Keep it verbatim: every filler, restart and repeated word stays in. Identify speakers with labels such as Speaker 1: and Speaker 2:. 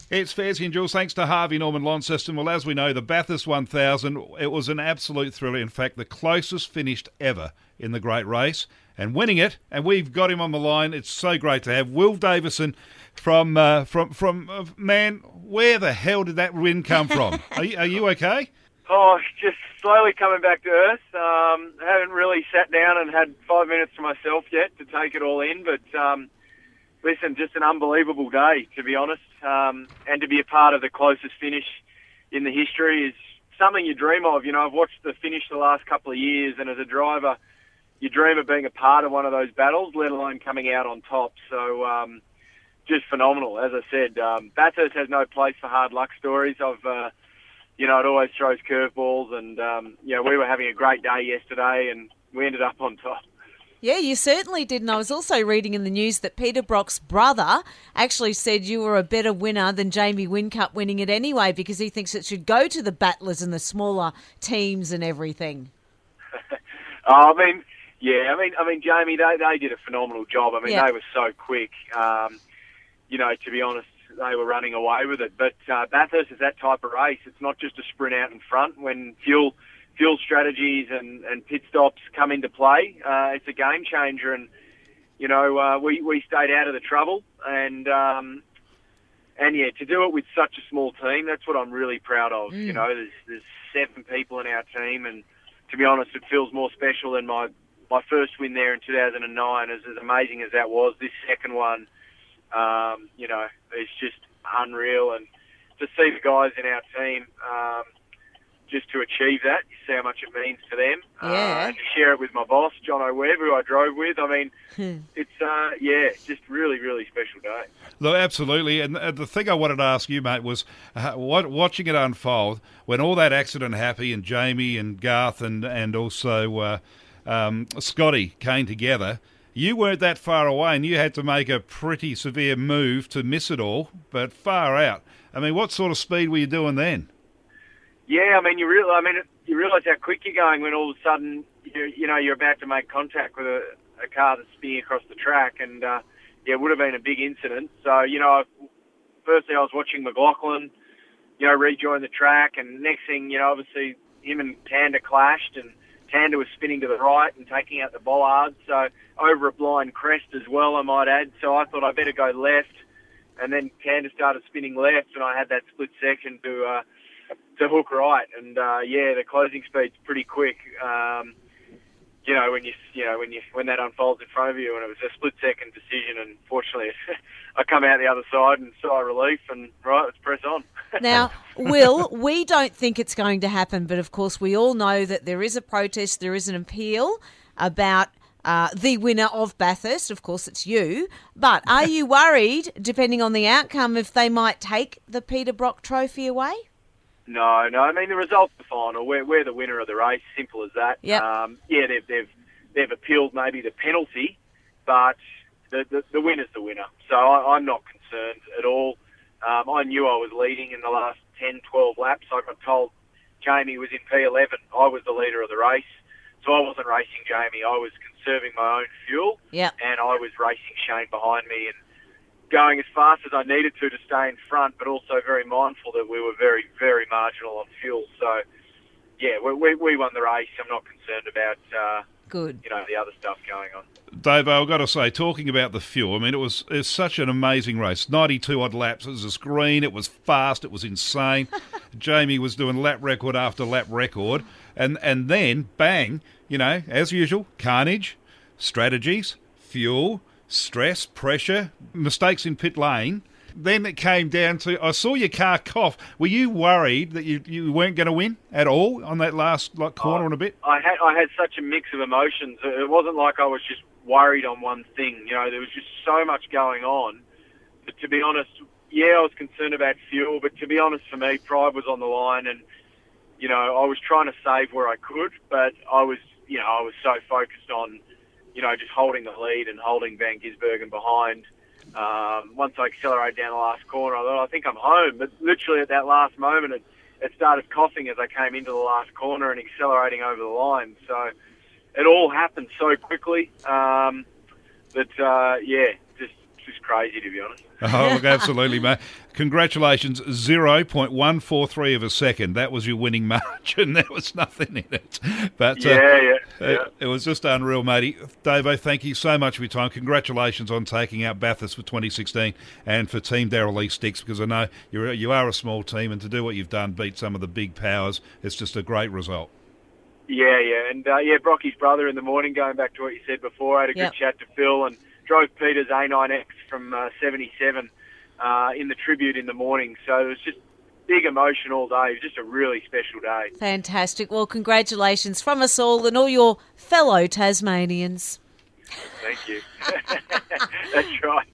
Speaker 1: It's Fairsy and Jules. Thanks to Harvey Norman Lawn System. Well, as we know, the Bathurst one thousand, it was an absolute thriller. In fact, the closest finished ever in the great race. And winning it, and we've got him on the line. It's so great to have Will Davison from, uh, from, from uh, man, where the hell did that win come from? Are you, are you okay?
Speaker 2: Oh, just slowly coming back to earth. Um, haven't really sat down and had five minutes to myself yet to take it all in, but um, listen, just an unbelievable day, to be honest. Um, and to be a part of the closest finish in the history is something you dream of. You know, I've watched the finish the last couple of years, and as a driver, you dream of being a part of one of those battles, let alone coming out on top. So um, just phenomenal, as I said. Um, Bathurst has no place for hard luck stories. I've, uh, you know, it always throws curveballs, and, um, you know, we were having a great day yesterday, and we ended up on top.
Speaker 3: Yeah, you certainly did. And I was also reading in the news that Peter Brock's brother actually said you were a better winner than Jamie Whincup winning it anyway, because he thinks it should go to the battlers and the smaller teams and everything.
Speaker 2: oh, I mean... Yeah, I mean, I mean, Jamie, they they did a phenomenal job. I mean,
Speaker 3: yeah.
Speaker 2: they were so quick. Um, you know, to be honest, they were running away with it. But uh, Bathurst is that type of race. It's not just a sprint out in front. When fuel fuel strategies and, and pit stops come into play, uh, it's a game changer. And you know, uh, we we stayed out of the trouble. And um, and yeah, to do it with such a small team, that's what I'm really proud of. Mm. You know, there's there's seven people in our team, and to be honest, it feels more special than my. My first win there in two thousand nine, as, as amazing as that was, this second one, um, you know, it's just unreal. And to see the guys in our team um, just to achieve that, you see how much it means to them.
Speaker 3: Yeah.
Speaker 2: Uh, and to share it with my boss, John O'Webb, who I drove with. I mean, it's, uh, yeah, just really, really special day.
Speaker 1: Look, absolutely. And uh, the thing I wanted to ask you, mate, was uh, what, watching it unfold, when all that accident happened, and Jamie and Garth and, and also... Uh, Um, Scotty came together. You weren't that far away, and you had to make a pretty severe move to miss it all, but far out. I mean, what sort of speed were you doing then?
Speaker 2: Yeah, I mean, you real, I mean, you realise how quick you're going when all of a sudden, you, you know, you're about to make contact with a, a car that's spinning across the track, and uh, yeah, it would have been a big incident. So, you know, firstly I was watching McLaughlin, you know, rejoin the track, and next thing, you know, obviously him and Tander clashed, and Tander was spinning to the right and taking out the bollard, so over a blind crest as well, I might add. So I thought I better go left, and then Tander started spinning left, and I had that split second to uh, to hook right. And uh, yeah, the closing speed's pretty quick. Um, you know, when you you know when you when that unfolds in front of you, and it was a split second decision. And fortunately, I come out the other side and sigh of relief, and right, let's press on.
Speaker 3: Now, Will, we don't think it's going to happen, but of course we all know that there is a protest, there is an appeal about uh, the winner of Bathurst. Of course, it's you. But are you worried, depending on the outcome, if they might take the Peter Brock trophy away?
Speaker 2: No, no. I mean, the result's the final. We're, we're the winner of the race. Simple as that.
Speaker 3: Yep.
Speaker 2: Um, yeah, they've they've they've appealed maybe the penalty, but the the, the winner's the winner. So I, I'm not concerned at all. Um, I knew I was leading in the last ten, twelve laps. I got told Jamie was in P eleven. I was the leader of the race. So I wasn't racing Jamie. I was conserving my own fuel.
Speaker 3: Yep.
Speaker 2: And I was racing Shane behind me and going as fast as I needed to to stay in front, but also very mindful that we were very, very marginal on fuel. So, yeah, we, we, we won the race. I'm not concerned about, uh,
Speaker 3: Good.
Speaker 2: you know, the other stuff going on.
Speaker 1: Dave, I've got to say, talking about the fuel, I mean, it was, it was such an amazing race. ninety-two odd laps. It was a screen. It was fast. It was insane. Jamie was doing lap record after lap record. And, and then, bang, you know, as usual, carnage, strategies, fuel, stress, pressure, mistakes in pit lane. Then it came down to, I saw your car cough. Were you worried that you, you weren't going to win at all on that last like corner
Speaker 2: oh,
Speaker 1: and a bit?
Speaker 2: I had I had such a mix of emotions. It wasn't like I was just worried on one thing. You know, there was just so much going on. But to be honest, yeah, I was concerned about fuel. But to be honest, for me, pride was on the line, and you know, I was trying to save where I could. But I was, you know, I was so focused on, you know, just holding the lead and holding Van Gisbergen behind. Um, once I accelerated down the last corner, I thought, I think I'm home. But literally at that last moment, it, it started coughing as I came into the last corner and accelerating over the line. So it all happened so quickly um, that, uh, yeah, just just crazy, to be honest.
Speaker 1: Oh, look, absolutely, mate. Congratulations, zero point one four three of a second. That was your winning margin. There was nothing in it. But
Speaker 2: Yeah,
Speaker 1: uh,
Speaker 2: yeah, yeah.
Speaker 1: It, it was just unreal, matey. Davo, thank you so much for your time. Congratulations on taking out Bathurst for twenty sixteen and for Team Darrell Lee Sticks, because I know you're, you are a small team, and to do what you've done, beat some of the big powers, it's just a great result.
Speaker 2: Yeah, yeah. And, uh, yeah, Brocky's brother in the morning, going back to what you said before, I had a
Speaker 3: Yep.
Speaker 2: good chat to Phil and drove Peter's A nine X from uh, seventy-seven uh, in the tribute in the morning. So it was just big emotion all day. It was just a really special day.
Speaker 3: Fantastic. Well, congratulations from us all and all your fellow Tasmanians.
Speaker 2: Thank you. That's right.